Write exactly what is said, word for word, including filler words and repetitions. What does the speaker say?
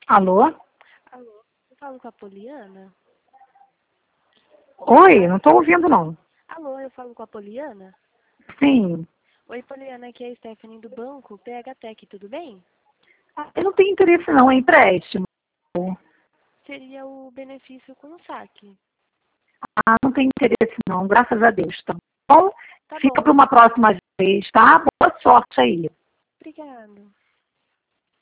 Alô? Alô, eu falo com a Poliana? Oi, não estou ouvindo não. Alô, eu falo com a Poliana? Sim. Oi, Poliana, aqui é a Stephanie do banco P H Tech, tudo bem? Eu não tenho interesse não em empréstimo. Seria o benefício com o saque. Ah, não tenho interesse não, graças a Deus, tá bom? Tá Fica bom, para uma próxima vez, tá? Boa sorte aí. obrigada.